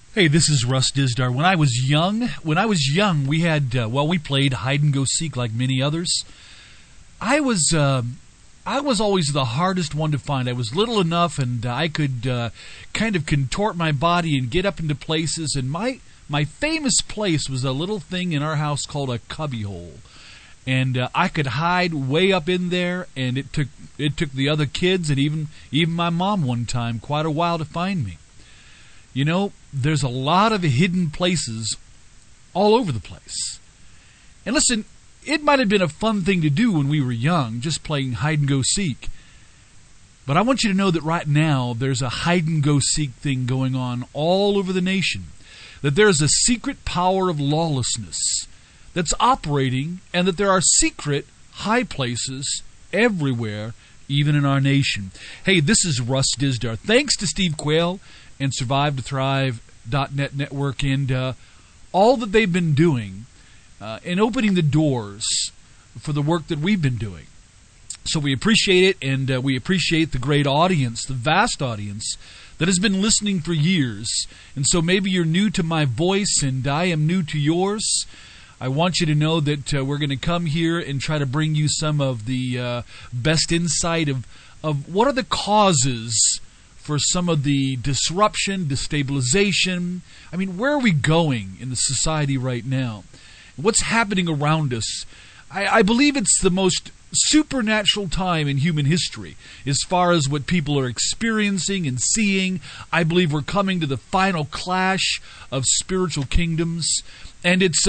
Hey, this is Russ Dizdar. When I was young, we had we played hide and go seek like many others. I was always the hardest one to find. I was little enough, and I could kind of contort my body and get up into places. And my famous place was a little thing in our house called a cubbyhole, and I could hide way up in there. And it took the other kids and even my mom one time quite a while to find me. You know, there's a lot of hidden places all over the place. And listen, it might have been a fun thing to do when we were young, just playing hide-and-go-seek. But I want you to know that right now there's a hide-and-go-seek thing going on all over the nation. That there's a secret power of lawlessness that's operating, and that there are secret high places everywhere, even in our nation. Hey, this is Russ Dizdar. Thanks to Steve Quayle and SurviveToThrive.net network and all that they've been doing in opening the doors for the work that we've been doing. So we appreciate it, and we appreciate the great audience, the vast audience that has been listening for years. And so maybe you're new to my voice and I am new to yours. I want you to know that we're going to come here and try to bring you some of the best insight of what are the causes for some of the disruption, destabilization. I mean, where are we going in the society right now? What's happening around us? I believe it's the most supernatural time in human history as far as what people are experiencing and seeing. I believe we're coming to the final clash of spiritual kingdoms, and it's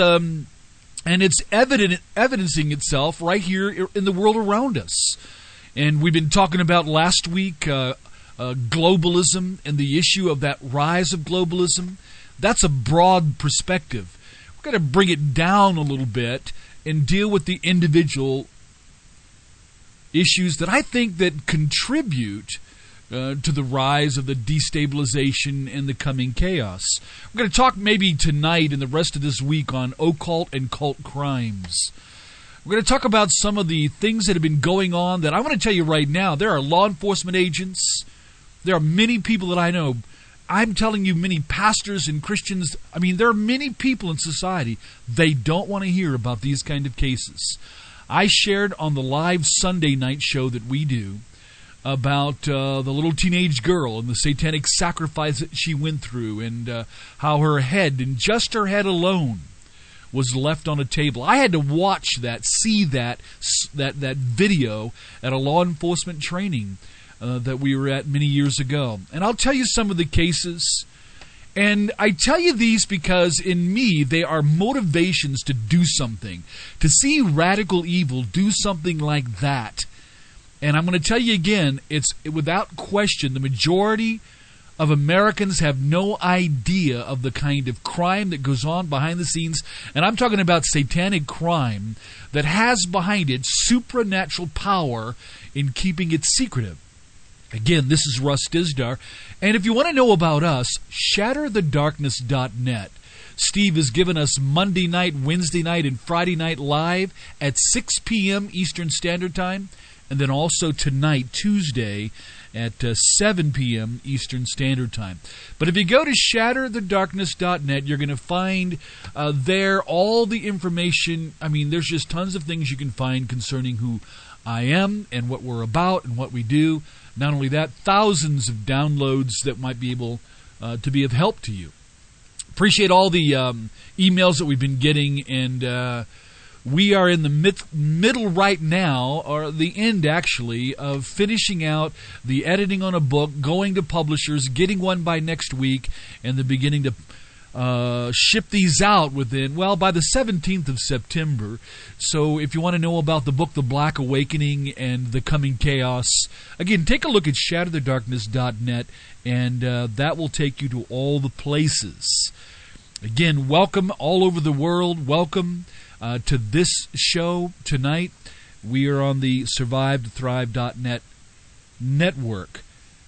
evidencing itself right here in the world around us. And we've been talking about last week globalism and the issue of that rise of globalism. That's a broad perspective. We've got to bring it down a little bit and deal with the individual issues that I think that contribute to the rise of the destabilization and the coming chaos. We're going to talk maybe tonight and the rest of this week on occult and cult crimes. We're going to talk about some of the things that have been going on that I want to tell you right now. There are law enforcement agents. There are many people that I know. I'm telling you, many pastors and Christians. I mean, there are many people in society. They don't want to hear about these kind of cases. I shared on the live Sunday night show that we do about the little teenage girl and the satanic sacrifice that she went through, and how her head, and just her head alone, was left on a table. I had to watch that, see that video at a law enforcement training that we were at many years ago. And I'll tell you some of the cases. And I tell you these because in me, they are motivations to do something. To see radical evil do something like that. And I'm going to tell you again, it's without question, the majority of Americans have no idea of the kind of crime that goes on behind the scenes. And I'm talking about satanic crime that has behind it supernatural power in keeping it secretive. Again, this is Russ Dizdar. And if you want to know about us, shatterthedarkness.net. Steve has given us Monday night, Wednesday night, and Friday night live at 6 p.m. Eastern Standard Time. And then also tonight, Tuesday, at 7 p.m. Eastern Standard Time. But if you go to shatterthedarkness.net, you're going to find there all the information. I mean, there's just tons of things you can find concerning who I am and what we're about and what we do. Not only that, thousands of downloads that might be able to be of help to you. Appreciate all the emails that we've been getting, and we are in the middle right now, or the end actually, of finishing out the editing on a book, going to publishers, getting one by next week, and then beginning to ship these out by the 17th of September. So if you want to know about the book, The Black Awakening and the Coming Chaos, again, take a look at shatterthedarkness.net, and that will take you to all the places. Again, welcome all over the world. Welcome to this show tonight. We are on the SurviveToThrive.net network.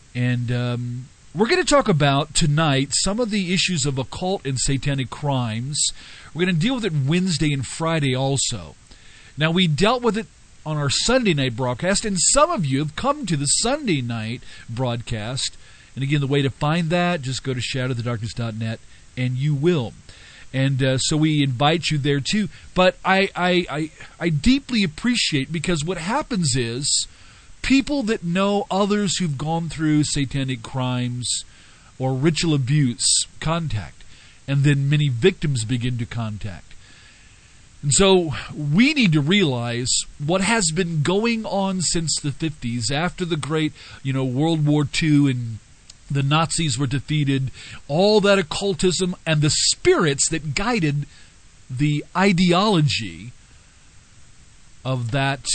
And we're going to talk about tonight some of the issues of occult and satanic crimes. We're going to deal with it Wednesday and Friday also. Now, we dealt with it on our Sunday night broadcast, and some of you have come to the Sunday night broadcast. And again, the way to find that, just go to shatterthedarkness.net and you will. And so we invite you there too. But I deeply appreciate, because what happens is people that know others who've gone through satanic crimes or ritual abuse contact, and then many victims begin to contact. And so we need to realize what has been going on since the 50s, after the great, World War II, and the Nazis were defeated, all that occultism and the spirits that guided the ideology of that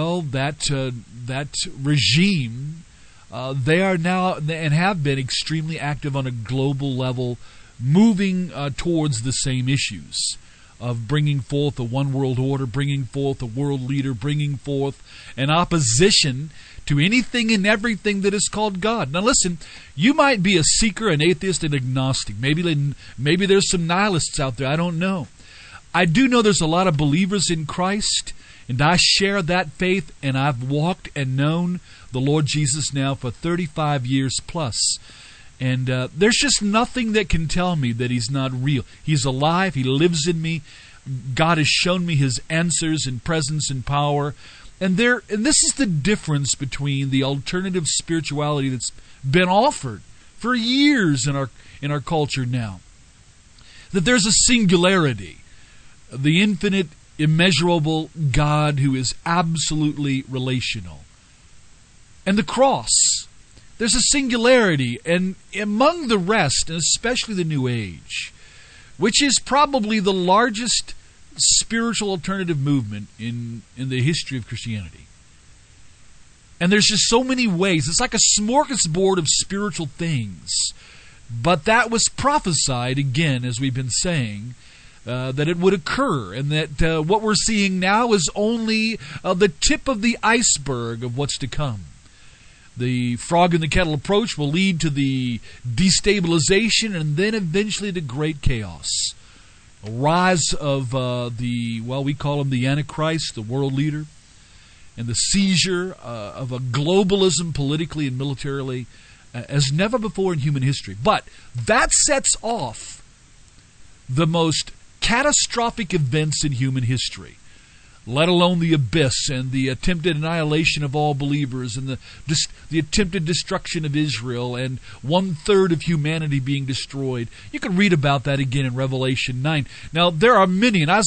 regime. They are now and have been extremely active on a global level, moving towards the same issues of bringing forth a one world order, bringing forth a world leader, bringing forth an opposition to anything and everything that is called God. Now listen, you might be a seeker, an atheist, an agnostic. Maybe there's some nihilists out there. I don't know. I do know there's a lot of believers in Christ, and I share that faith, and I've walked and known the Lord Jesus now for 35 years plus. And there's just nothing that can tell me that He's not real. He's alive. He lives in me. God has shown me His answers and presence and power. And this is the difference between the alternative spirituality that's been offered for years in our culture now. That there's a singularity, the infinite, immeasurable God who is absolutely relational. And the cross. There's a singularity, and among the rest, and especially the New Age, which is probably the largest spiritual alternative movement in the history of Christianity. And there's just so many ways. It's like a smorgasbord of spiritual things. But that was prophesied, again, as we've been saying, that it would occur, and that what we're seeing now is only the tip of the iceberg of what's to come. The frog in the kettle approach will lead to the destabilization and then eventually to great chaos. A rise of we call him the Antichrist, the world leader, and the seizure of a globalism politically and militarily as never before in human history. But that sets off the most catastrophic events in human history, let alone the abyss and the attempted annihilation of all believers and the attempted destruction of Israel and 1/3 of humanity being destroyed. You can read about that again in Revelation 9. Now, there are many, and I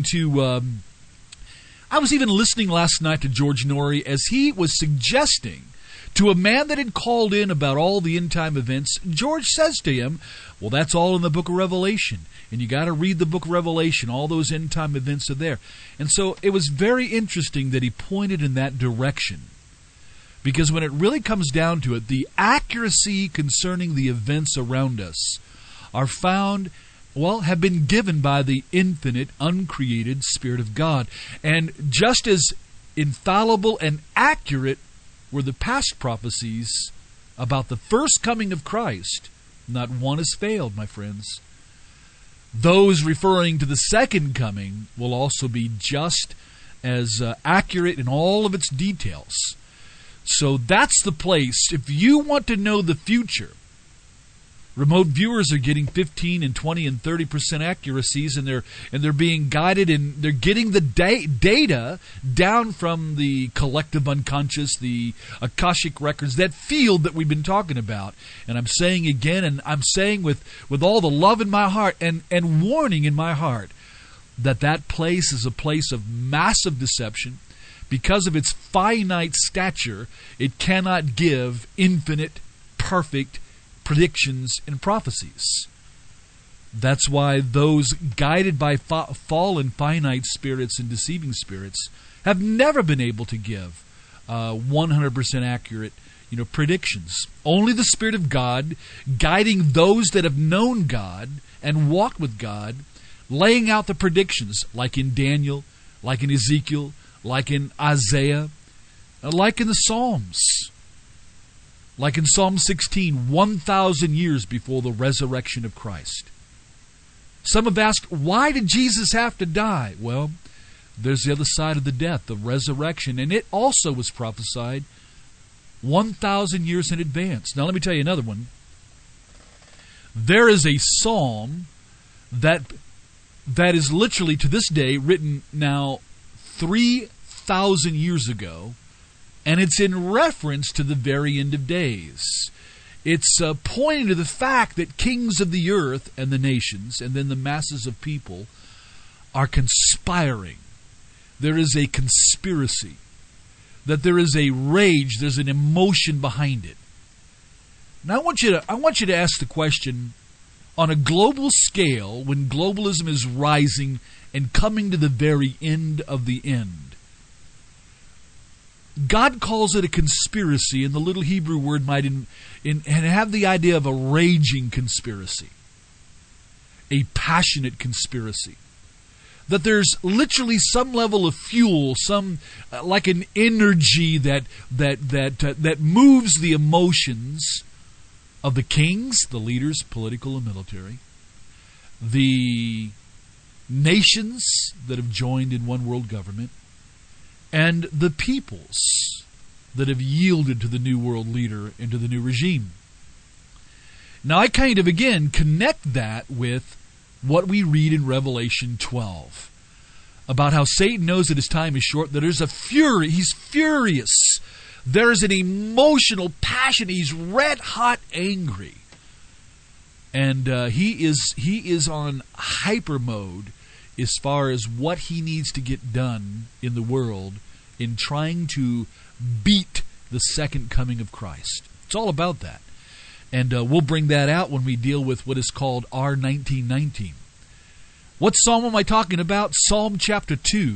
was even listening last night to George Norrie as he was suggesting to a man that had called in about all the end-time events. George says to him, well, that's all in the book of Revelation. And you got to read the book of Revelation. All those end-time events are there. And so it was very interesting that he pointed in that direction. Because when it really comes down to it, the accuracy concerning the events around us are found, have been given by the infinite, uncreated Spirit of God. And just as infallible and accurate were the past prophecies about the first coming of Christ, not one has failed, my friends. Those referring to the second coming will also be just as accurate in all of its details. So that's the place. If you want to know the future, remote viewers are getting 15 and 20 and 30% accuracies, and they're being guided, and they're getting the data down from the collective unconscious, the Akashic records, that field that we've been talking about. And I'm saying again, and I'm saying with all the love in my heart and warning in my heart, that place is a place of massive deception. Because of its finite stature, it cannot give infinite, perfect predictions and prophecies. That's why those guided by fallen finite spirits and deceiving spirits have never been able to give 100% accurate predictions. Only the Spirit of God guiding those that have known God and walked with God, laying out the predictions, like in Daniel, like in Ezekiel, like in Isaiah, like in the Psalms. Like in Psalm 16, 1,000 years before the resurrection of Christ. Some have asked, why did Jesus have to die? Well, there's the other side of the death, the resurrection, and it also was prophesied 1,000 years in advance. Now let me tell you another one. There is a psalm that is literally, to this day, written now 3,000 years ago, and it's in reference to the very end of days. It's pointing to the fact that kings of the earth and the nations, and then the masses of people, are conspiring. There is a conspiracy. That there is a rage, there's an emotion behind it. Now I want you to ask the question, on a global scale, when globalism is rising and coming to the very end of the end, God calls it a conspiracy, and the little Hebrew word might have the idea of a raging conspiracy, a passionate conspiracy. That there's literally some level of fuel, some like an energy that moves the emotions of the kings, the leaders, political and military, the nations that have joined in one world government, and the peoples that have yielded to the new world leader and to the new regime. Now I kind of, again, connect that with what we read in Revelation 12 about how Satan knows that his time is short, that there's a fury, he's furious. There's an emotional passion, he's red hot angry. And he is on hyper mode as far as what he needs to get done in the world in trying to beat the second coming of Christ. It's all about that. And we'll bring that out when we deal with what is called R1919. What psalm am I talking about? Psalm chapter 2.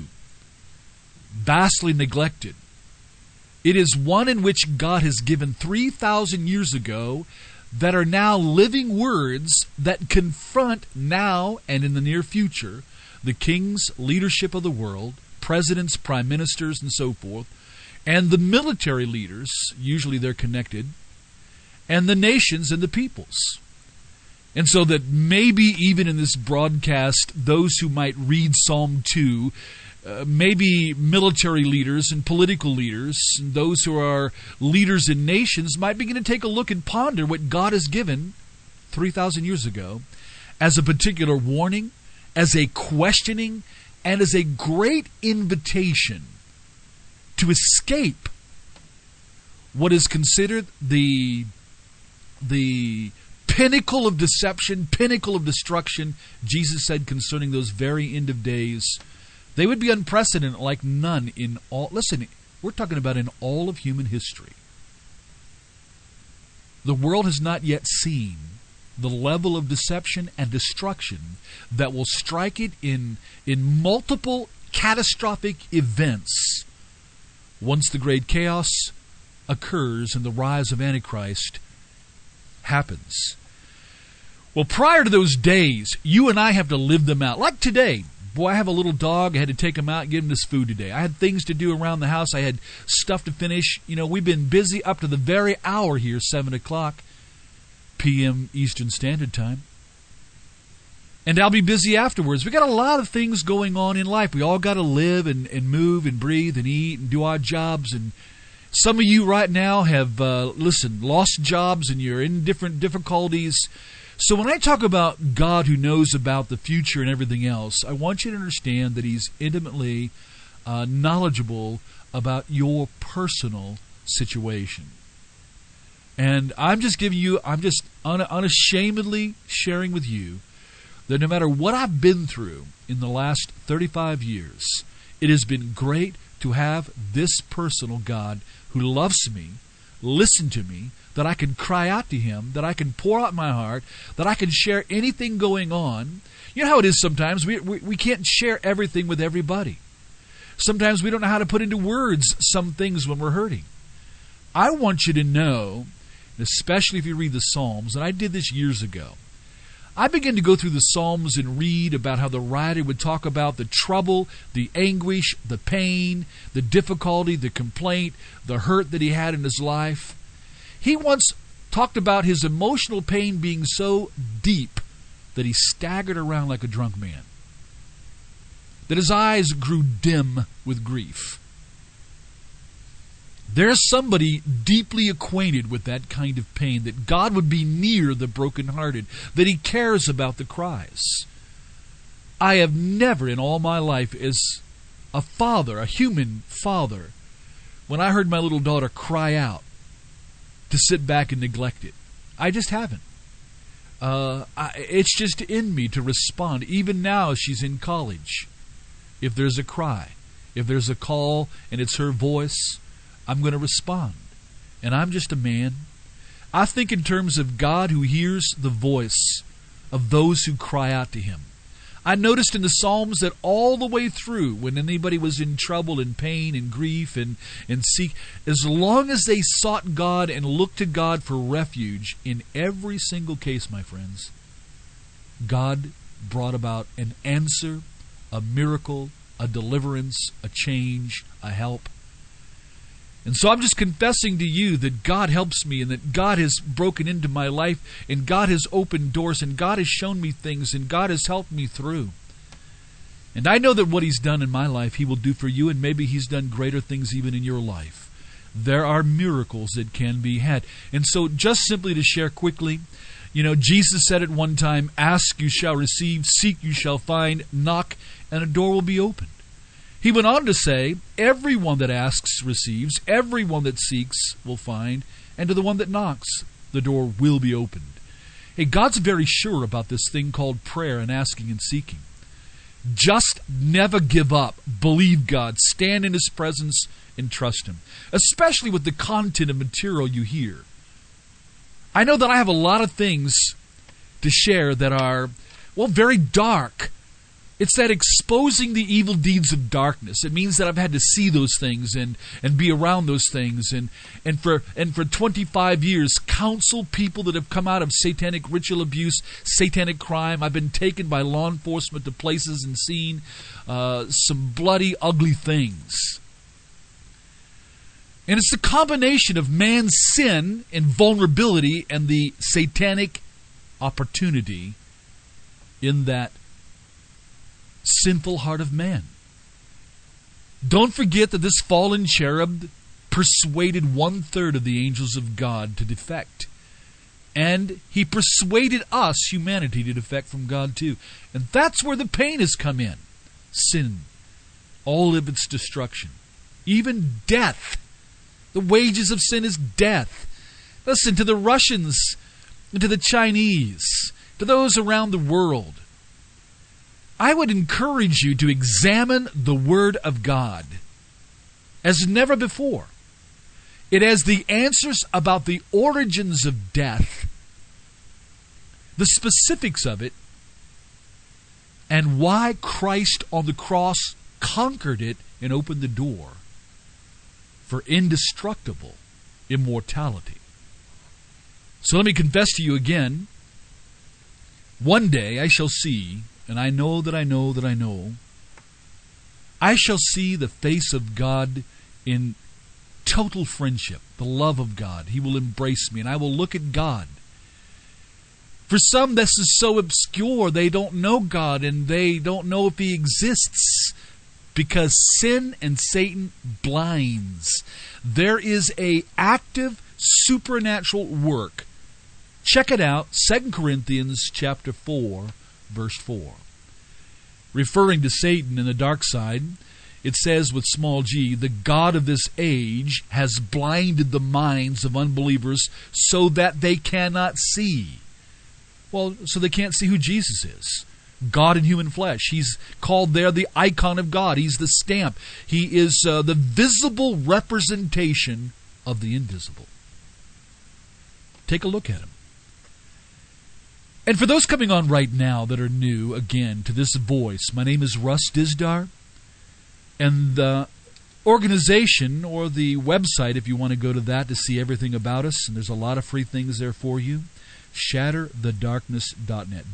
Vastly neglected. It is one in which God has given 3,000 years ago that are now living words that confront now and in the near future the kings, leadership of the world, presidents, prime ministers, and so forth, and the military leaders, usually they're connected, and the nations and the peoples. And so that maybe even in this broadcast, those who might read Psalm 2, maybe military leaders and political leaders, and those who are leaders in nations, might begin to take a look and ponder what God has given 3,000 years ago as a particular warning, as a questioning, and as a great invitation to escape what is considered the pinnacle of deception, pinnacle of destruction. Jesus said concerning those very end of days, they would be unprecedented like none in all. Listen, we're talking about in all of human history. The world has not yet seen the level of deception and destruction that will strike it in multiple catastrophic events once the great chaos occurs and the rise of Antichrist happens. Well, prior to those days, you and I have to live them out. Like today. Boy, I have a little dog. I had to take him out and give him his food today. I had things to do around the house. I had stuff to finish. You know, we've been busy up to the very hour here, 7 o'clock p.m. Eastern Standard Time. And I'll be busy afterwards. We got a lot of things going on in life. We all got to live and move and breathe and eat and do our jobs. And some of you right now have, lost jobs and you're in different difficulties. So when I talk about God who knows about the future and everything else, I want you to understand that He's intimately knowledgeable about your personal situation. And I'm just unashamedly sharing with you that no matter what I've been through in the last 35 years, it has been great to have this personal God who loves me, listen to me, that I can cry out to Him, that I can pour out my heart, that I can share anything going on. You know how it is sometimes. We can't share everything with everybody. Sometimes we don't know how to put into words some things when we're hurting. I want you to know, especially if you read the Psalms, and I did this years ago, I began to go through the Psalms and read about how the writer would talk about the trouble, the anguish, the pain, the difficulty, the complaint, the hurt that he had in his life. He once talked about his emotional pain being so deep that he staggered around like a drunk man, that his eyes grew dim with grief. There's somebody deeply acquainted with that kind of pain, that God would be near the brokenhearted, that He cares about the cries. I have never in all my life, as a father, a human father, when I heard my little daughter cry out, to sit back and neglect it. I just haven't. It's just in me to respond. Even now as she's in college, if there's a cry, if there's a call and it's her voice, I'm going to respond. And I'm just a man. I think in terms of God who hears the voice of those who cry out to Him. I noticed in the Psalms that all the way through, when anybody was in trouble and pain and grief and seek, as long as they sought God and looked to God for refuge, in every single case, my friends, God brought about an answer, a miracle, a deliverance, a change, a help. And so I'm just confessing to you that God helps me, and that God has broken into my life, and God has opened doors, and God has shown me things, and God has helped me through. And I know that what He's done in my life, He will do for you, and maybe He's done greater things even in your life. There are miracles that can be had. And so just simply to share quickly, Jesus said at one time, "Ask, you shall receive, seek, you shall find, knock, and a door will be opened." He went on to say, everyone that asks receives, everyone that seeks will find, and to the one that knocks, the door will be opened. Hey, God's very sure about this thing called prayer and asking and seeking. Just never give up. Believe God. Stand in His presence and trust Him, especially with the content of material you hear. I know that I have a lot of things to share that are, very dark. It's that exposing the evil deeds of darkness. It means that I've had to see those things and be around those things and for 25 years counsel people that have come out of satanic ritual abuse, satanic crime. I've been taken by law enforcement to places and seen some bloody, ugly things. And it's the combination of man's sin and vulnerability and the satanic opportunity in that sinful heart of man. Don't forget that this fallen cherub persuaded 1/3 of the angels of God to defect. And he persuaded us, humanity, to defect from God too. And that's where the pain has come in. Sin. All of its destruction. Even death. The wages of sin is death. Listen, to the Russians, and to the Chinese, to those around the world, I would encourage you to examine the Word of God as never before. It has the answers about the origins of death, the specifics of it, and why Christ on the cross conquered it and opened the door for indestructible immortality. So let me confess to you again, one day I shall see, and I know that I know that I know, I shall see the face of God in total friendship, the love of God. He will embrace me, and I will look at God. For some, this is so obscure, they don't know God, and they don't know if He exists, because sin and Satan blinds. There is a active supernatural work. Check it out, 2 Corinthians chapter 4, verse 4. Referring to Satan and the dark side, it says with small g, the God of this age has blinded the minds of unbelievers so that they cannot see. Well, so they can't see who Jesus is. God in human flesh. He's called there the icon of God. He's the stamp. He is the visible representation of the invisible. Take a look at Him. And for those coming on right now that are new, again, to this voice, my name is Russ Dizdar. And the organization, or the website, if you want to go to that to see everything about us, and there's a lot of free things there for you, shatterthedarkness.net.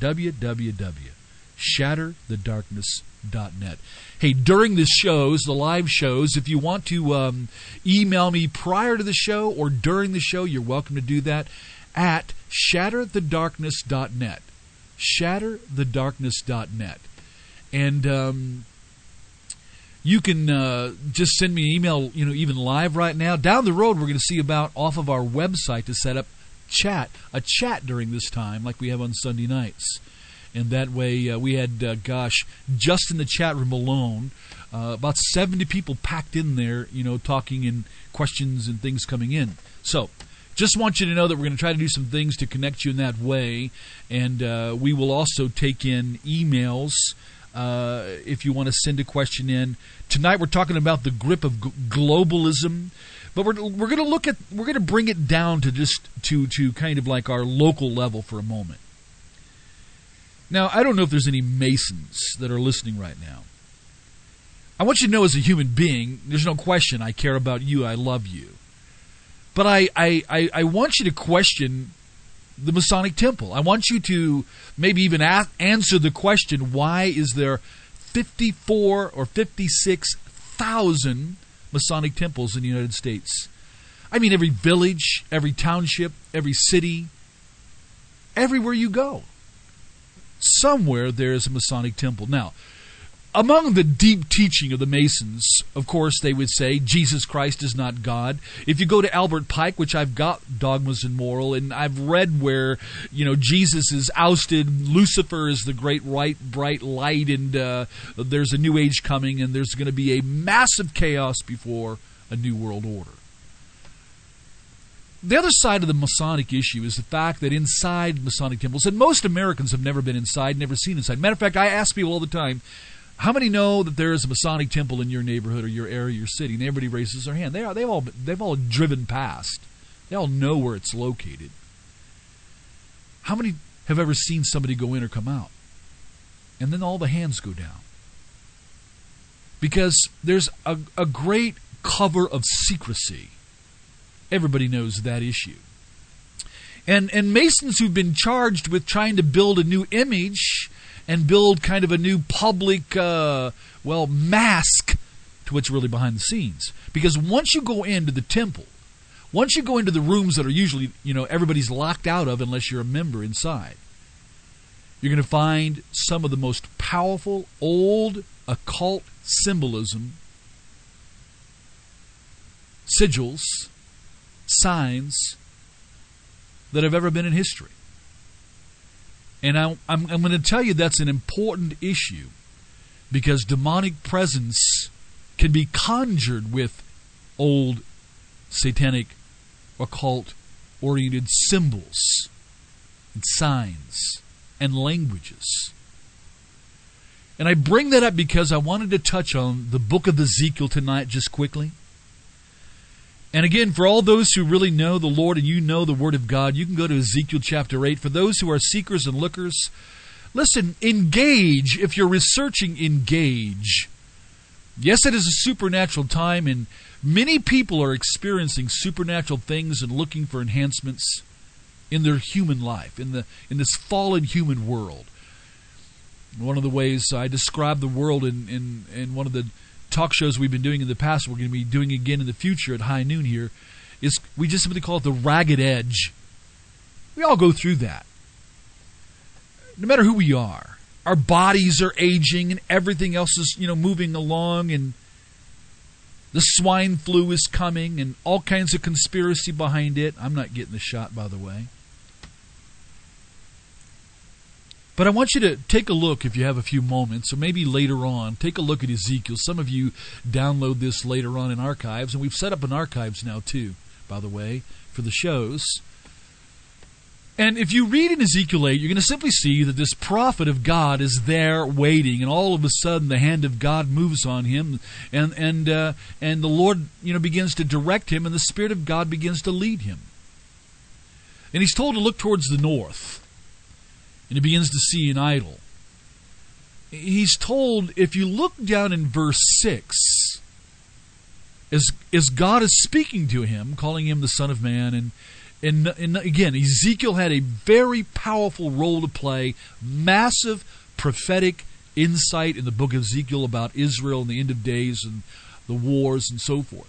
www.shatterthedarkness.net. Hey, during the shows, the live shows, if you want to email me prior to the show or during the show, you're welcome to do that at shatterthedarkness.net. Shatterthedarkness.net. And You can just send me an email, even live right now. Down the road, we're going to see about off of our website to set up a chat during this time like we have on Sunday nights. And that way we had, just in the chat room alone, about 70 people packed in there, talking and questions and things coming in. So just want you to know that we're going to try to do some things to connect you in that way. And we will also take in emails if you want to send a question in. Tonight we're talking about the grip of globalism. But we're going to bring it down to just to kind of like our local level for a moment. Now, I don't know if there's any Masons that are listening right now. I want you to know as a human being, there's no question I care about you, I love you. But I want you to question the Masonic Temple. I want you to maybe even answer the question, why is there 54 or 56,000 Masonic temples in the United States? I mean, every village, every township, every city, everywhere you go, somewhere there is a Masonic temple. Now, among the deep teaching of the Masons, of course, they would say Jesus Christ is not God. If you go to Albert Pike, which I've got Dogmas and Moral, and I've read where, Jesus is ousted, Lucifer is the great bright light, and there's a new age coming, and there's going to be a massive chaos before a new world order. The other side of the Masonic issue is the fact that inside Masonic temples, and most Americans have never been inside, never seen inside. Matter of fact, I ask people all the time, how many know that there is a Masonic temple in your neighborhood or your area, your city? And everybody raises their hand. They've all driven past. They all know where it's located. How many have ever seen somebody go in or come out? And then all the hands go down. Because there's a great cover of secrecy. Everybody knows that issue. And Masons who've been charged with trying to build a new image and build kind of a new public, mask to what's really behind the scenes. Because once you go into the temple, once you go into the rooms that are usually, everybody's locked out of unless you're a member inside, you're going to find some of the most powerful old occult symbolism, sigils, signs that have ever been in history. And I'm going to tell you that's an important issue because demonic presence can be conjured with old satanic occult-oriented symbols and signs and languages. And I bring that up because I wanted to touch on the book of Ezekiel tonight just quickly. And again, for all those who really know the Lord and you know the Word of God, you can go to Ezekiel chapter 8. For those who are seekers and lookers, listen, engage. If you're researching, engage. Yes, it is a supernatural time, and many people are experiencing supernatural things and looking for enhancements in their human life, in this fallen human world. One of the ways I describe the world in one of the talk shows we've been doing in the past, we're going to be doing again in the future at high noon here, is we just simply call it the ragged edge. We all go through that. No matter who we are. Our bodies are aging and everything else is, moving along, and the swine flu is coming and all kinds of conspiracy behind it. I'm not getting the shot, by the way. But I want you to take a look, if you have a few moments, or maybe later on, take a look at Ezekiel. Some of you download this later on in archives, and we've set up an archives now too, by the way, for the shows. And if you read in Ezekiel 8, you're going to simply see that this prophet of God is there waiting, and all of a sudden the hand of God moves on him, and the Lord begins to direct him, and the Spirit of God begins to lead him. And he's told to look towards the north. And he begins to see an idol. He's told, if you look down in verse 6, as God is speaking to him, calling him the Son of Man, and again, Ezekiel had a very powerful role to play, massive prophetic insight in the book of Ezekiel about Israel and the end of days and the wars and so forth.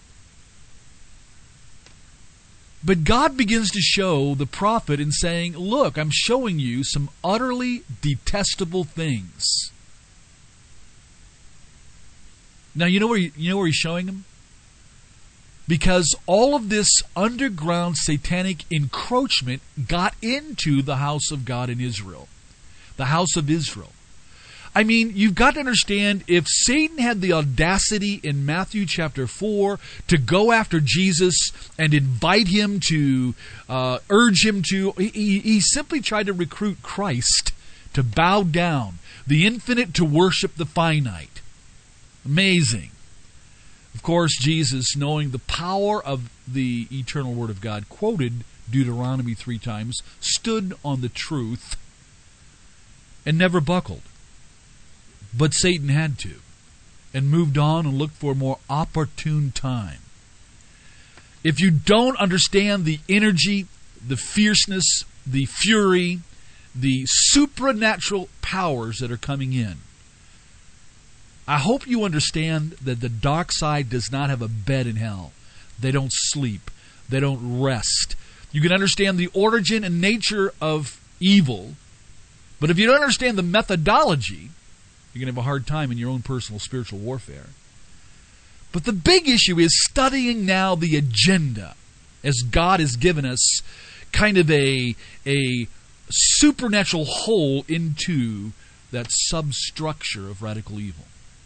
But God begins to show the prophet in saying, look, I'm showing you some utterly detestable things. Now, you know where he's showing him? Because all of this underground satanic encroachment got into the house of God in Israel. The house of Israel. I mean, you've got to understand, if Satan had the audacity in Matthew chapter 4 to go after Jesus and invite him to, urge him to, he simply tried to recruit Christ to bow down, the infinite to worship the finite. Amazing. Of course, Jesus, knowing the power of the eternal Word of God, quoted Deuteronomy 3 times, stood on the truth, and never buckled. But Satan had to, and moved on and looked for a more opportune time. If you don't understand the energy, the fierceness, the fury, the supernatural powers that are coming in, I hope you understand that the dark side does not have a bed in hell. They don't sleep. They don't rest. You can understand the origin and nature of evil, but if you don't understand the methodology, you're going to have a hard time in your own personal spiritual warfare. But the big issue is studying now the agenda, as God has given us kind of a supernatural hole into that substructure of radical evil.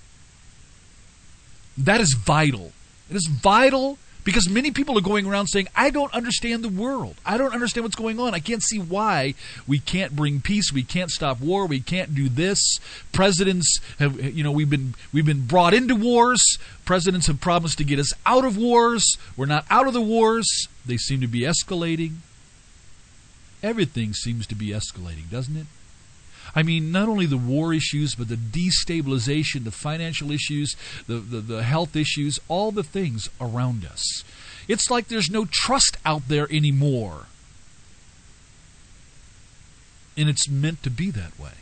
That is vital. It is vital because many people are going around saying, I don't understand the world. I don't understand what's going on. I can't see why we can't bring peace. We can't stop war. We can't do this. Presidents have, we've been brought into wars. Presidents have promised to get us out of wars. We're not out of the wars. They seem to be escalating. Everything seems to be escalating, doesn't it? I mean, not only the war issues, but the destabilization, the financial issues, the health issues, all the things around us. It's like there's no trust out there anymore. And it's meant to be that way.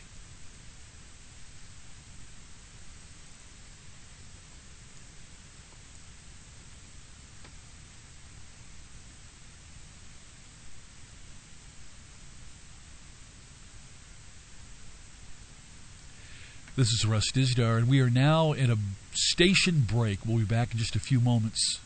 This is Russ Dizdar, and we are now in a station break. We'll be back in just a few moments.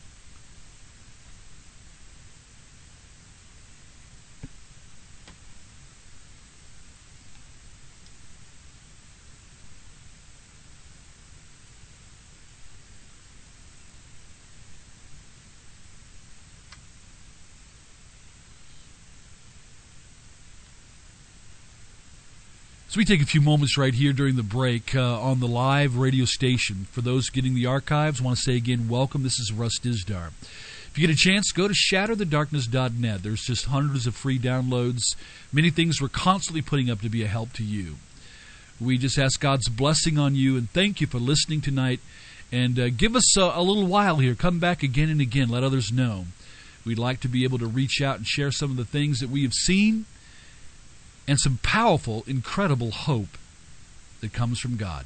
So we take a few moments right here during the break on the live radio station. For those getting the archives, I want to say again, welcome. This is Russ Dizdar. If you get a chance, go to shatterthedarkness.net. There's just hundreds of free downloads. Many things we're constantly putting up to be a help to you. We just ask God's blessing on you, and thank you for listening tonight. And give us a little while here. Come back again and again. Let others know. We'd like to be able to reach out and share some of the things that we have seen, and some powerful, incredible hope that comes from God.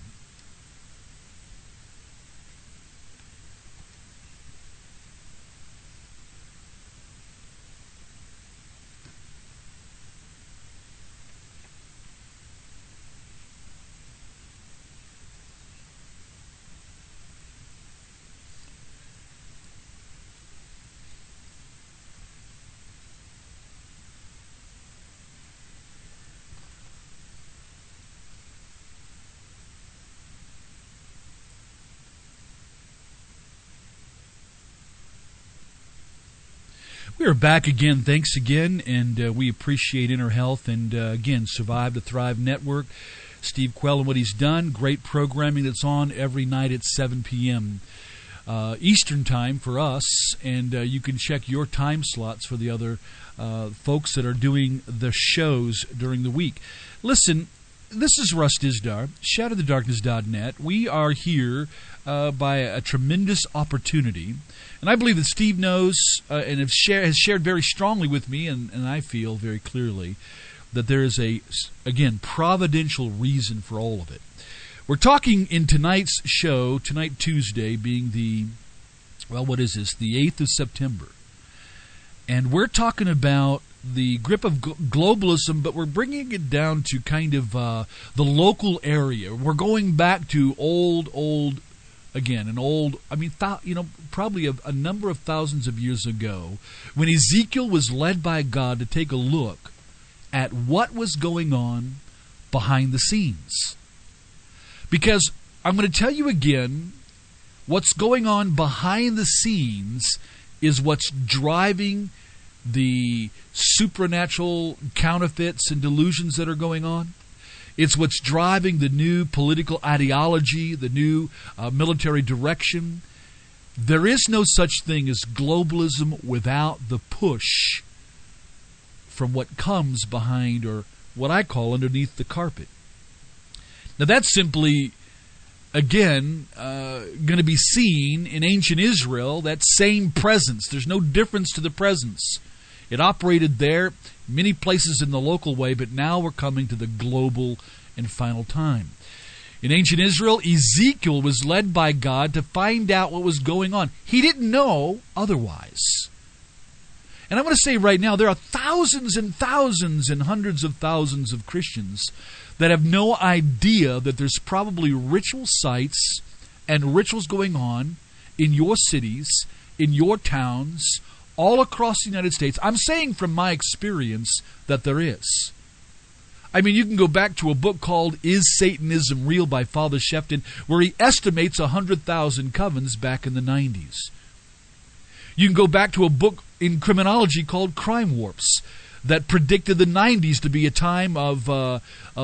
We are back again. Thanks again, and we appreciate Inner Health and, again, Survive to Thrive Network. Steve Quell and what he's done. Great programming that's on every night at 7 p.m. Eastern Time for us, and you can check your time slots for the other folks that are doing the shows during the week. Listen, this is Russ Dizdar, shatterthedarkness.net. We are here by a tremendous opportunity. And I believe that Steve knows and has shared very strongly with me, and I feel very clearly that there is again, providential reason for all of it. We're talking in tonight's show, tonight Tuesday, being the 8th of September. And we're talking about the grip of globalism, but we're bringing it down to kind of the local area. We're going back to old again, probably a number of thousands of years ago, when Ezekiel was led by God to take a look at what was going on behind the scenes. Because I'm going to tell you again, what's going on behind the scenes is what's driving the supernatural counterfeits and delusions that are going on. It's what's driving the new political ideology, the new military direction. There is no such thing as globalism without the push from what comes behind, or what I call underneath the carpet. Now that's simply, again, going to be seen in ancient Israel, that same presence. There's no difference to the presence. It operated there, many places in the local way, but now we're coming to the global and final time. In ancient Israel, Ezekiel was led by God to find out what was going on. He didn't know otherwise. And I want to say right now, there are thousands and thousands and hundreds of thousands of Christians that have no idea that there's probably ritual sites and rituals going on in your cities, in your towns, all across the United States. I'm saying from my experience that there is. I mean, you can go back to a book called Is Satanism Real by Father Shefton, where he estimates 100,000 covens back in the 90s. You can go back to a book in criminology called Crime Warps that predicted the 90s to be a time of the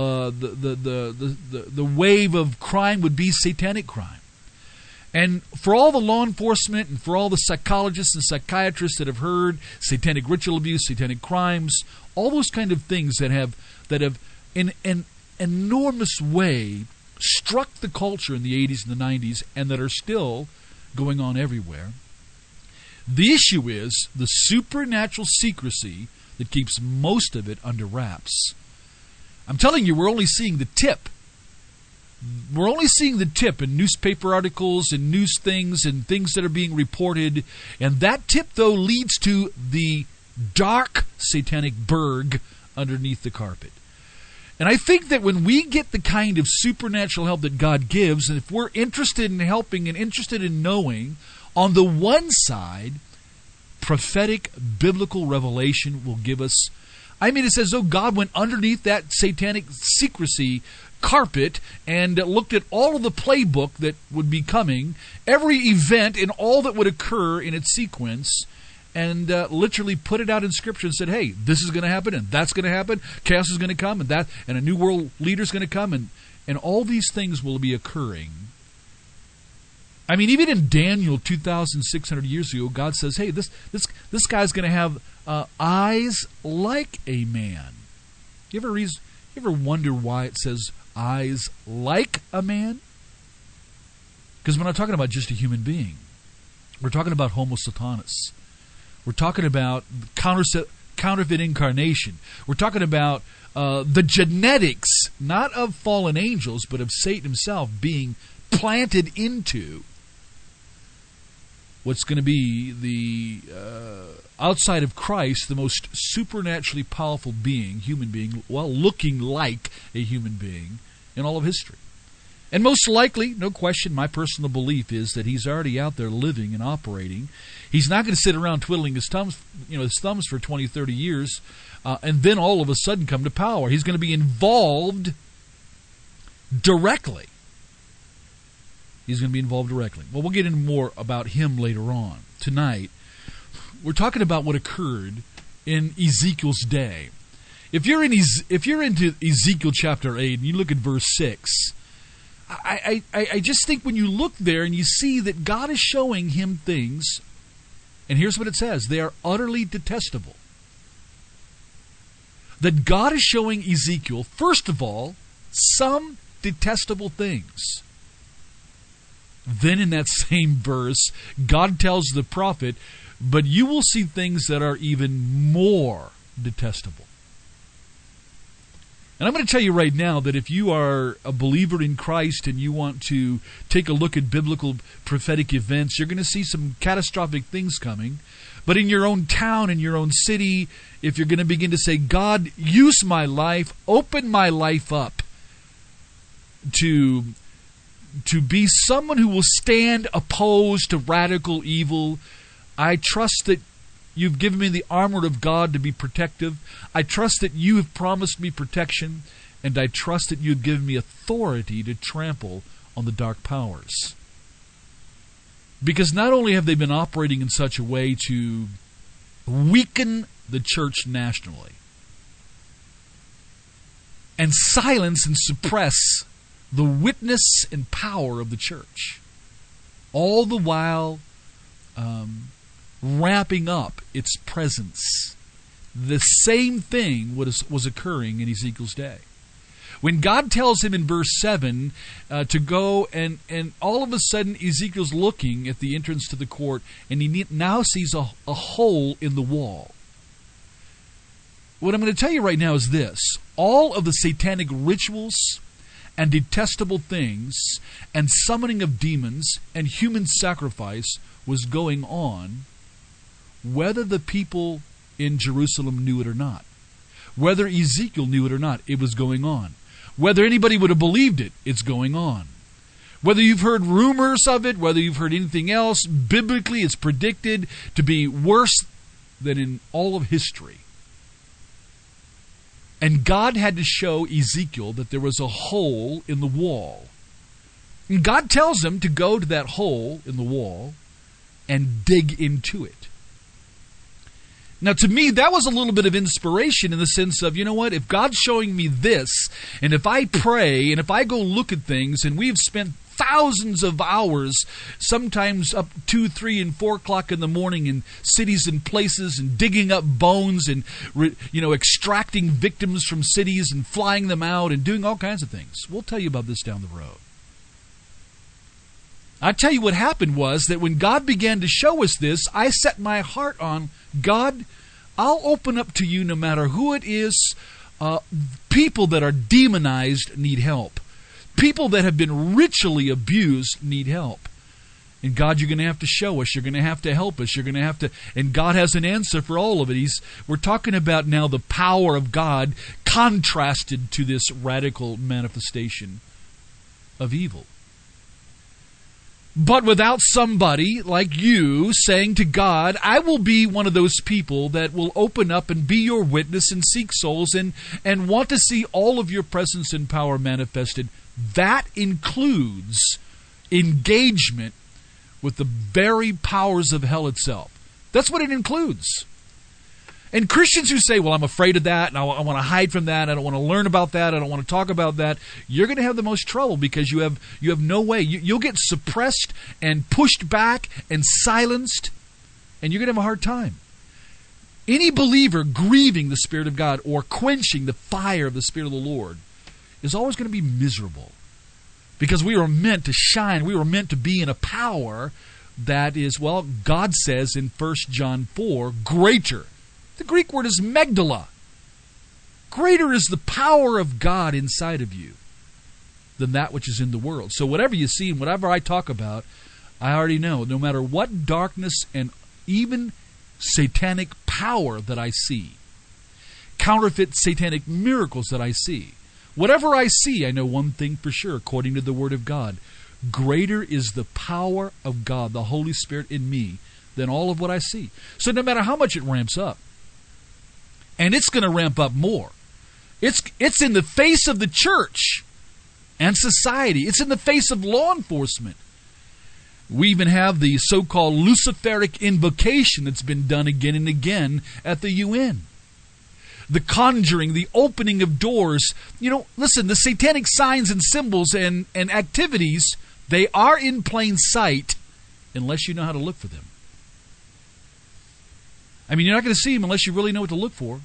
wave of crime would be satanic crime. And for all the law enforcement and for all the psychologists and psychiatrists that have heard satanic ritual abuse, satanic crimes, all those kind of things that have in an enormous way struck the culture in the 80s and the 90s and that are still going on everywhere. The issue is the supernatural secrecy that keeps most of it under wraps. I'm telling you, we're only seeing the tip. We're only seeing the tip in newspaper articles and news things and things that are being reported. And that tip, though, leads to the dark satanic berg underneath the carpet. And I think that when we get the kind of supernatural help that God gives, and if we're interested in helping and interested in knowing, on the one side, prophetic biblical revelation will give us, it's as though God went underneath that satanic secrecy carpet and looked at all of the playbook that would be coming, every event and all that would occur in its sequence, and literally put it out in Scripture and said, hey, this is going to happen and that's going to happen, chaos is going to come and a new world leader is going to come, and all these things will be occurring. I mean, even in Daniel 2,600 years ago, God says, hey, this guy's going to have eyes like a man. You ever wonder why it says eyes like a man? Because we're not talking about just a human being. We're talking about Homo Satanas. We're talking about counterfeit incarnation. We're talking about the genetics, not of fallen angels, but of Satan himself being planted into what's going to be the, outside of Christ, the most supernaturally powerful being, human being, looking like a human being in all of history. And most likely, no question, my personal belief is that he's already out there living and operating. He's not going to sit around twiddling his thumbs for 20, 30 years, and then all of a sudden come to power. He's going to be involved directly. He's going to be involved directly. Well, we'll get into more about him later on. Tonight, we're talking about what occurred in Ezekiel's day. If you're into Ezekiel chapter 8 and you look at verse 6, I just think when you look there and you see that God is showing him things, and here's what it says: they are utterly detestable. That God is showing Ezekiel, first of all, some detestable things. Then in that same verse, God tells the prophet, but you will see things that are even more detestable. And I'm going to tell you right now that if you are a believer in Christ and you want to take a look at biblical prophetic events, you're going to see some catastrophic things coming. But in your own town, in your own city, if you're going to begin to say, God, use my life, open my life up to to be someone who will stand opposed to radical evil. I trust that you've given me the armor of God to be protective. I trust that you have promised me protection, and I trust that you've given me authority to trample on the dark powers. Because not only have they been operating in such a way to weaken the church nationally and silence and suppress the witness and power of the church, all the while ramping up its presence. The same thing was occurring in Ezekiel's day. When God tells him in verse 7 to go, and all of a sudden Ezekiel's looking at the entrance to the court, and he now sees a hole in the wall. What I'm going to tell you right now is this. All of the satanic rituals and detestable things and summoning of demons and human sacrifice was going on, whether the people in Jerusalem knew it or not. Whether Ezekiel knew it or not, it was going on. Whether anybody would have believed it, it's going on. Whether you've heard rumors of it, whether you've heard anything else, biblically it's predicted to be worse than in all of history. And God had to show Ezekiel that there was a hole in the wall. And God tells him to go to that hole in the wall and dig into it. Now, to me, that was a little bit of inspiration in the sense of, you know what, if God's showing me this, and if I pray, and if I go look at things, and we've spent thousands of hours, sometimes up 2, 3, and 4 o'clock in the morning in cities and places, and digging up bones, and extracting victims from cities, and flying them out, and doing all kinds of things. We'll tell you about this down the road. I tell you what happened was that when God began to show us this, I set my heart on, God, I'll open up to you no matter who it is. People that are demonized need help. People that have been ritually abused need help. And God, you're going to have to show us. You're going to have to help us. You're going to have to, and God has an answer for all of it. We're talking about now the power of God contrasted to this radical manifestation of evil. But without somebody like you saying to God, I will be one of those people that will open up and be your witness and seek souls and want to see all of your presence and power manifested. That includes engagement with the very powers of hell itself. That's what it includes. And Christians who say, well, I'm afraid of that, and I want to hide from that, I don't want to learn about that, I don't want to talk about that, you're going to have the most trouble because you have no way. You'll get suppressed and pushed back and silenced, and you're going to have a hard time. Any believer grieving the Spirit of God or quenching the fire of the Spirit of the Lord is always going to be miserable because we were meant to shine. We were meant to be in a power that is, well, God says in 1 John 4, greater. The Greek word is megdala. Greater is the power of God inside of you than that which is in the world. So whatever you see and whatever I talk about, I already know. No matter what darkness and even satanic power that I see, counterfeit satanic miracles that I see, whatever I see, I know one thing for sure, according to the Word of God. Greater is the power of God, the Holy Spirit in me, than all of what I see. So no matter how much it ramps up, and it's going to ramp up more. It's in the face of the church and society. It's in the face of law enforcement. We even have the so-called Luciferic invocation that's been done again and again at the UN. The conjuring, the opening of doors. Listen, the satanic signs and symbols and activities, they are in plain sight unless you know how to look for them. I mean, you're not going to see them unless you really know what to look for.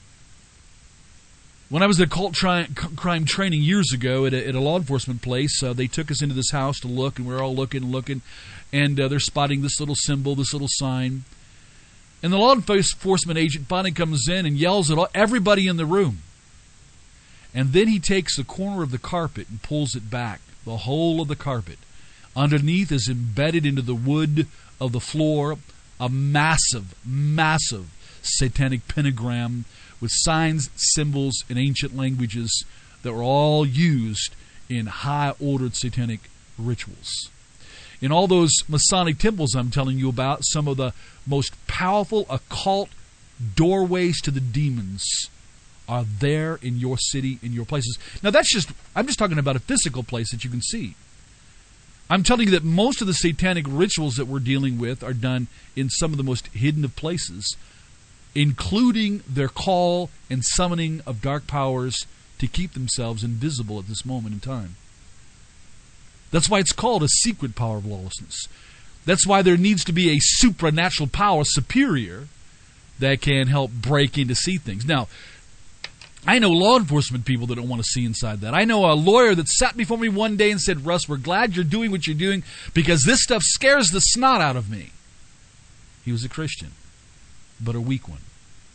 When I was at occult crime training years ago at a law enforcement place, they took us into this house to look, and we were all looking, and they're spotting this little symbol, this little sign. And the law enforcement agent finally comes in and yells at everybody in the room. And then he takes the corner of the carpet and pulls it back, the whole of the carpet. Underneath is embedded into the wood of the floor a massive, massive satanic pentagram with signs, symbols, and ancient languages that were all used in high-ordered satanic rituals. In all those Masonic temples I'm telling you about, some of the most powerful occult doorways to the demons are there in your city, in your places. Now I'm just talking about a physical place that you can see. I'm telling you that most of the satanic rituals that we're dealing with are done in some of the most hidden of places, including their call and summoning of dark powers to keep themselves invisible at this moment in time. That's why it's called a secret power of lawlessness. That's why there needs to be a supernatural power superior that can help break in to see things. Now, I know law enforcement people that don't want to see inside that. I know a lawyer that sat before me one day and said, "Russ, we're glad you're doing what you're doing because this stuff scares the snot out of me." He was a Christian, but a weak one.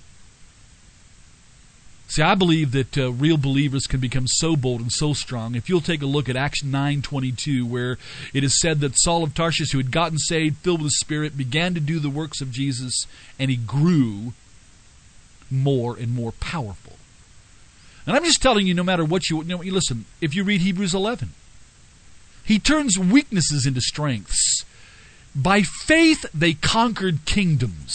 See, I believe that real believers can become so bold and so strong. If you'll take a look at Acts 9:22, where it is said that Saul of Tarshish, who had gotten saved, filled with the Spirit, began to do the works of Jesus, and he grew more and more powerful. And I'm just telling you, no matter what you listen, if you read Hebrews 11, he turns weaknesses into strengths. By faith, they conquered kingdoms.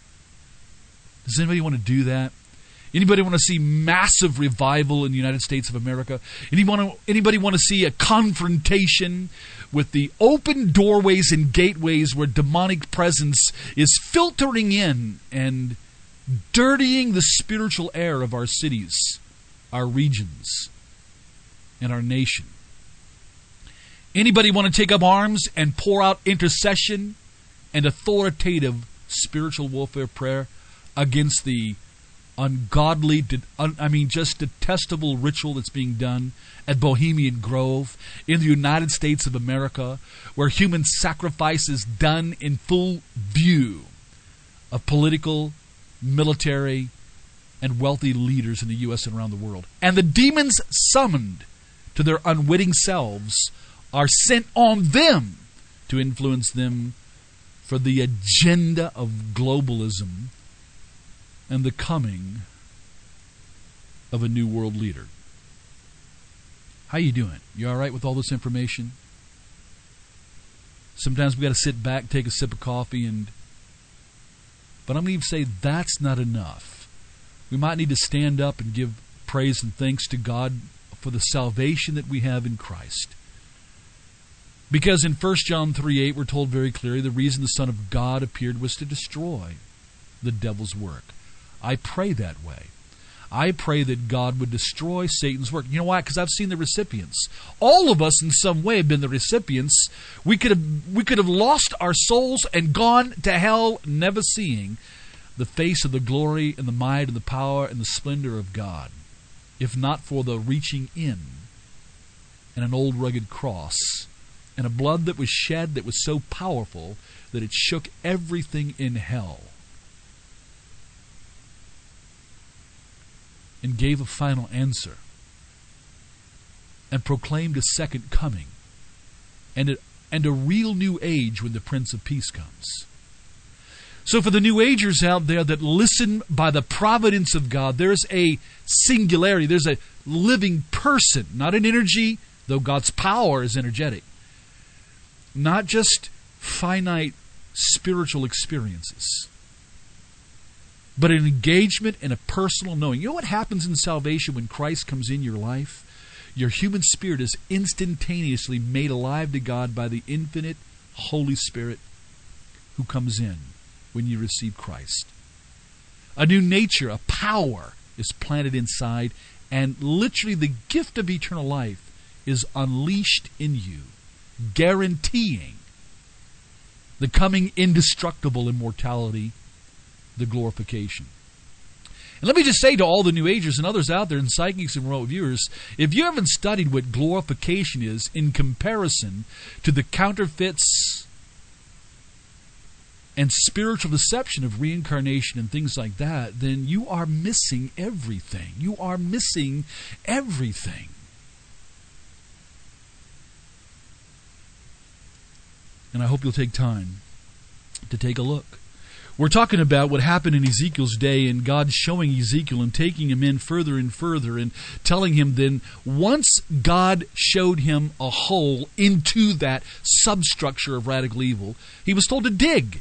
Does anybody want to do that? Anybody want to see massive revival in the United States of America? Anybody want to see a confrontation with the open doorways and gateways where demonic presence is filtering in and dirtying the spiritual air of our cities, our regions, and our nation? Anybody want to take up arms and pour out intercession and authoritative spiritual warfare prayer against the ungodly, just detestable ritual that's being done at Bohemian Grove in the United States of America, where human sacrifice is done in full view of political, military, and wealthy leaders in the U.S. and around the world? And the demons summoned to their unwitting selves are sent on them to influence them for the agenda of globalism and the coming of a new world leader. How you doing? You all right with all this information? Sometimes we got to sit back, take a sip of coffee, but I'm going to even say that's not enough. We might need to stand up and give praise and thanks to God for the salvation that we have in Christ. Because in 1 John 3:8, we're told very clearly the reason the Son of God appeared was to destroy the devil's work. I pray that way. I pray that God would destroy Satan's work. You know why? Because I've seen the recipients. All of us in some way have been the recipients. We could have lost our souls and gone to hell, never seeing the face of the glory and the might and the power and the splendor of God, if not for the reaching in and an old rugged cross and a blood that was shed that was so powerful that it shook everything in hell and gave a final answer and proclaimed a second coming and a real new age when the Prince of Peace comes. So for the New Agers out there that listen by the providence of God, there's a singularity, there's a living person, not an energy, though God's power is energetic. Not just finite spiritual experiences, but an engagement and a personal knowing. You know what happens in salvation when Christ comes in your life? Your human spirit is instantaneously made alive to God by the infinite Holy Spirit who comes in when you receive Christ. A new nature, a power is planted inside, and literally the gift of eternal life is unleashed in you, guaranteeing the coming indestructible immortality, the glorification. And let me just say to all the New Agers and others out there and psychics and remote viewers, if you haven't studied what glorification is in comparison to the counterfeits and spiritual deception of reincarnation and things like that, then you are missing everything. You are missing everything. And I hope you'll take time to take a look. We're talking about what happened in Ezekiel's day, and God showing Ezekiel and taking him in further and further and telling him then, once God showed him a hole into that substructure of radical evil, he was told to dig.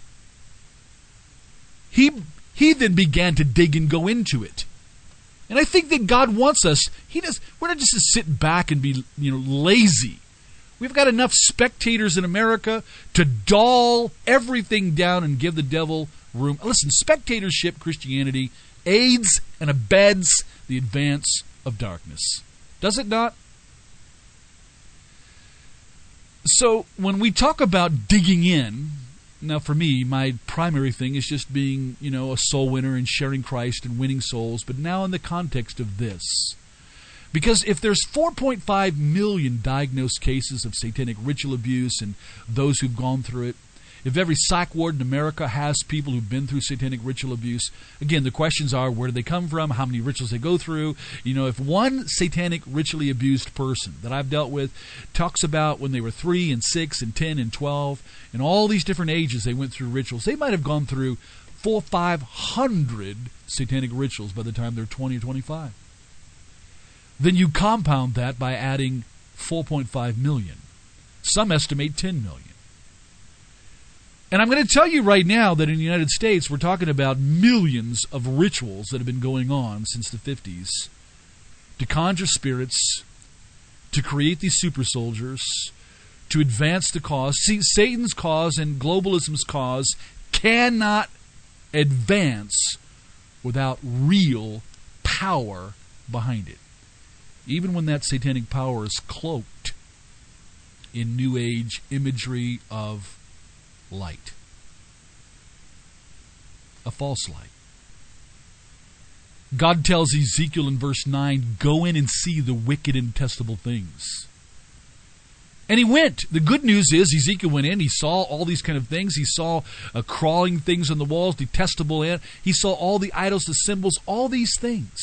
He then began to dig and go into it. And I think that God wants us, we're not just to sit back and be lazy. We've got enough spectators in America to dull everything down and give the devil room. Listen, spectatorship Christianity aids and abets the advance of darkness. Does it not? So when we talk about digging in, now for me, my primary thing is just being, a soul winner and sharing Christ and winning souls, but now in the context of this. Because if there's 4.5 million diagnosed cases of satanic ritual abuse and those who've gone through it, if every psych ward in America has people who've been through satanic ritual abuse, again, the questions are, where do they come from, how many rituals they go through. If one satanic ritually abused person that I've dealt with talks about when they were 3 and 6 and 10 and 12, and all these different ages they went through rituals, they might have gone through 400 or 500 satanic rituals by the time they're 20 or 25. Then you compound that by adding 4.5 million. Some estimate 10 million. And I'm going to tell you right now that in the United States, we're talking about millions of rituals that have been going on since the 50s to conjure spirits, to create these super soldiers, to advance the cause. See, Satan's cause and globalism's cause cannot advance without real power behind it. Even when that satanic power is cloaked in New Age imagery of light. A false light. God tells Ezekiel in verse 9, go in and see the wicked and detestable things. And he went. The good news is Ezekiel went in. He saw all these kind of things. He saw crawling things on the walls, detestable. He saw all the idols, the symbols, all these things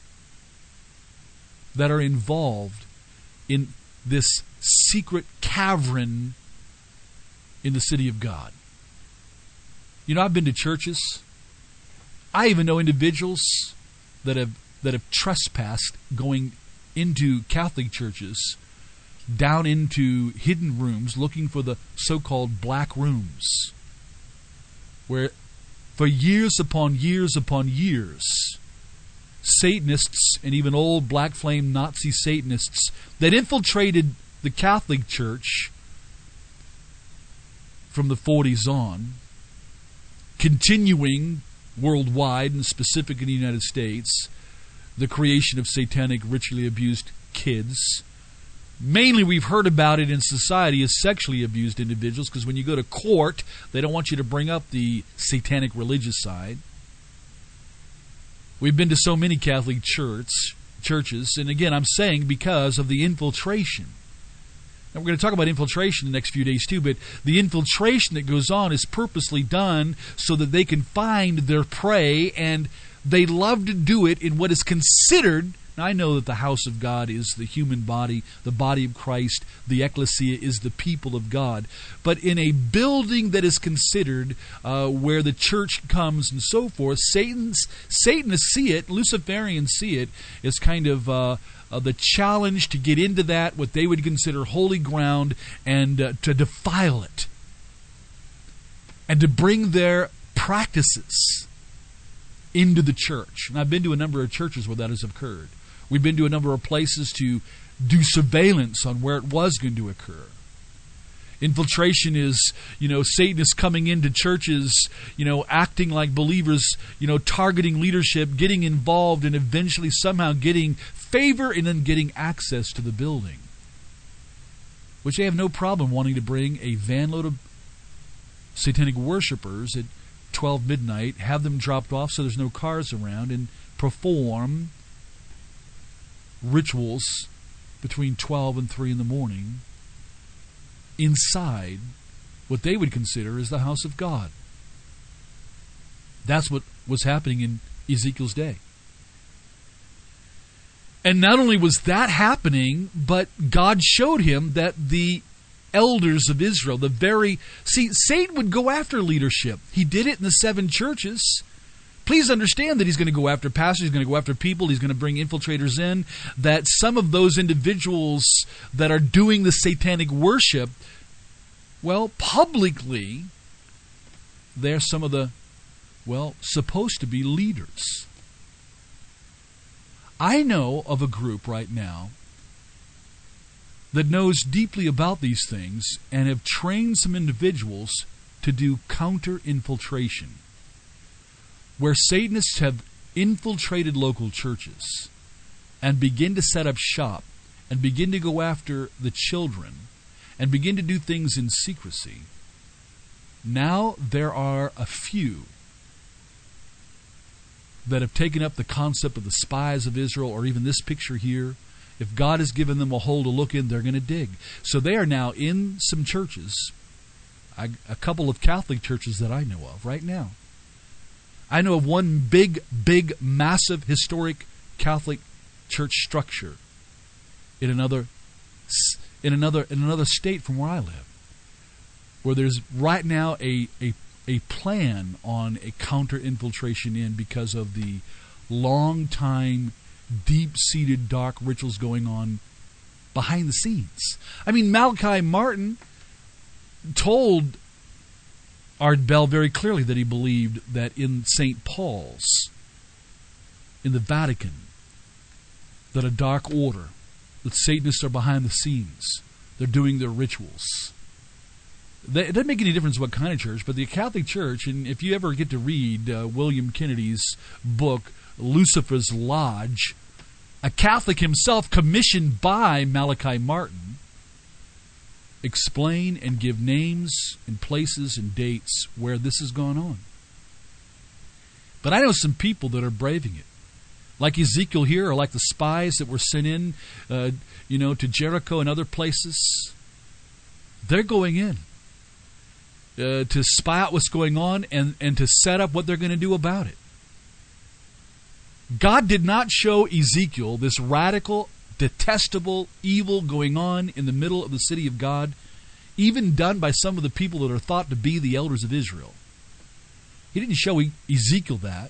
that are involved in this secret cavern in the city of God. I've been to churches. I even know individuals that have trespassed going into Catholic churches, down into hidden rooms, looking for the so-called black rooms, where for years upon years upon years, Satanists and even old black flame Nazi Satanists that infiltrated the Catholic Church from the 40s on, continuing worldwide and specific in the United States, the creation of satanic ritually abused kids. Mainly we've heard about it in society as sexually abused individuals, because when you go to court, they don't want you to bring up the satanic religious side. We've been to so many Catholic churches, and again, I'm saying because of the infiltration. And we're going to talk about infiltration in the next few days too, but the infiltration that goes on is purposely done so that they can find their prey, and they love to do it in what is considered. Now, I know that the house of God is the human body, the body of Christ, the ecclesia is the people of God. But in a building that is considered where the church comes and so forth, Satanists see it, Luciferians see it, as kind of the challenge to get into that, what they would consider holy ground, and to defile it. And to bring their practices into the church. And I've been to a number of churches where that has occurred. We've been to a number of places to do surveillance on where it was going to occur. Infiltration is, Satanists coming into churches, acting like believers, targeting leadership, getting involved, and eventually somehow getting favor and then getting access to the building. Which they have no problem wanting to bring a van load of satanic worshipers at 12 midnight, have them dropped off so there's no cars around, and perform rituals between 12 and 3 in the morning inside what they would consider as the house of God. That's what was happening in Ezekiel's day. And not only was that happening, but God showed him that the elders of Israel. See, Satan would go after leadership. He did it in the 7 churches. Please understand that he's going to go after pastors, he's going to go after people, he's going to bring infiltrators in, that some of those individuals that are doing the satanic worship, well, publicly, they're some of the, supposed to be leaders. I know of a group right now that knows deeply about these things and have trained some individuals to do counter-infiltration, where Satanists have infiltrated local churches and begin to set up shop and begin to go after the children and begin to do things in secrecy. Now there are a few that have taken up the concept of the spies of Israel, or even this picture here. If God has given them a hole to look in, they're going to dig. So they are now in some churches, a couple of Catholic churches that I know of right now. I know of one big, massive, historic Catholic church structure in another state from where I live, where there's right now a plan on a counter-infiltration in because of the long-time, deep-seated dark rituals going on behind the scenes. I mean, Malachi Martin told Art Bell very clearly that he believed that in St. Paul's, in the Vatican, that a dark order, that Satanists are behind the scenes. They're doing their rituals. It doesn't make any difference what kind of church, but the Catholic Church, and if you ever get to read William Kennedy's book, Lucifer's Lodge, a Catholic himself commissioned by Malachi Martin, explain and give names and places and dates where this has gone on. But I know some people that are braving it. Like Ezekiel here, or like the spies that were sent in, to Jericho and other places. They're going in to spy out what's going on and to set up what they're going to do about it. God did not show Ezekiel this radical, detestable evil going on in the middle of the city of God, even done by some of the people that are thought to be the elders of Israel. He didn't show Ezekiel that,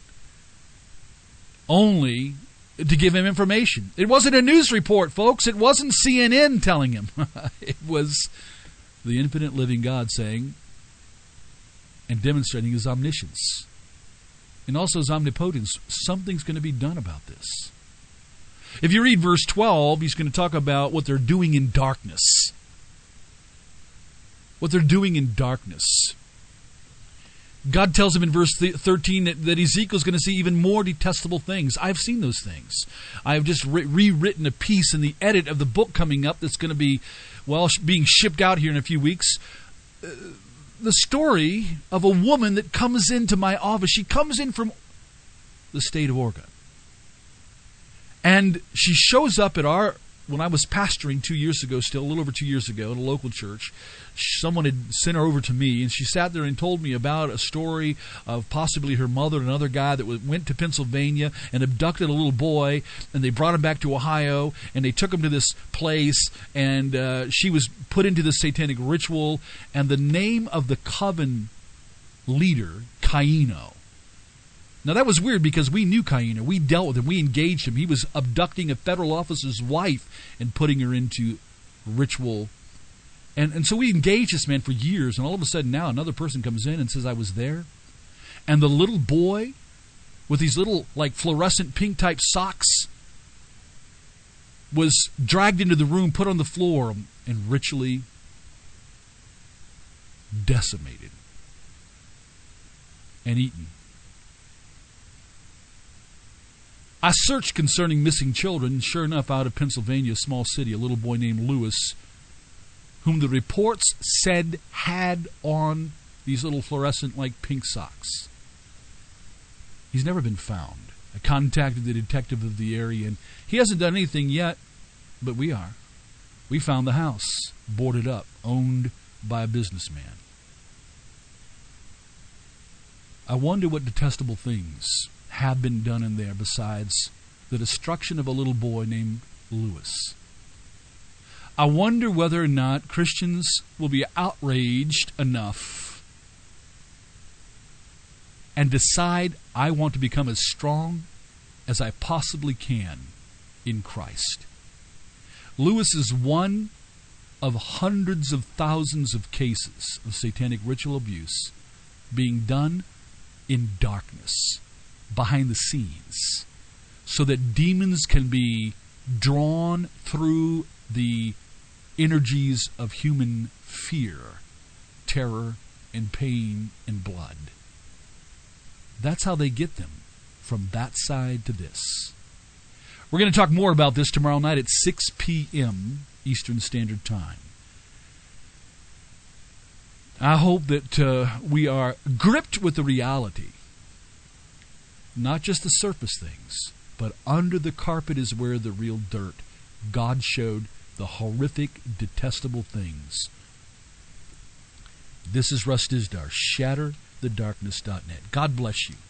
only to give him information. It wasn't a news report, folks. It wasn't CNN telling him. It was the infinite living God saying and demonstrating his omniscience and also his omnipotence. Something's going to be done about this. If you read verse 12, he's going to talk about what they're doing in darkness. What they're doing in darkness. God tells him in verse 13 that Ezekiel's going to see even more detestable things. I've seen those things. I've just rewritten a piece in the edit of the book coming up that's going to be, being shipped out here in a few weeks. The story of a woman that comes into my office. She comes in from the state of Oregon. And she shows up at when I was pastoring 2 years ago, still a little over 2 years ago, at a local church. Someone had sent her over to me, and she sat there and told me about a story of possibly her mother and another guy that went to Pennsylvania and abducted a little boy, and they brought him back to Ohio, and they took him to this place, and she was put into this satanic ritual, and the name of the coven leader, Caino. Now, that was weird because we knew Caino. We dealt with him. We engaged him. He was abducting a federal officer's wife and putting her into ritual. And so we engaged this man for years, and all of a sudden now another person comes in and says, I was there. And the little boy with these little, fluorescent pink-type socks was dragged into the room, put on the floor, and ritually decimated and eaten. I searched concerning missing children, and sure enough, out of Pennsylvania, a small city, a little boy named Lewis, whom the reports said had on these little fluorescent, pink socks. He's never been found. I contacted the detective of the area, and he hasn't done anything yet, but we are. We found the house, boarded up, owned by a businessman. I wonder what detestable things have been done in there besides the destruction of a little boy named Lewis. I wonder whether or not Christians will be outraged enough and decide, I want to become as strong as I possibly can in Christ. Lewis is one of hundreds of thousands of cases of satanic ritual abuse being done in darkness, behind the scenes, so that demons can be drawn through the energies of human fear, terror, and pain and blood. That's how they get them, from that side to this. We're going to talk more about this tomorrow night at 6 p.m. Eastern Standard Time. I hope that we are gripped with the reality, not just the surface things, but under the carpet is where the real dirt. God showed the horrific, detestable things. This is Russ Dizdar, ShatterTheDarkness.net. God bless you.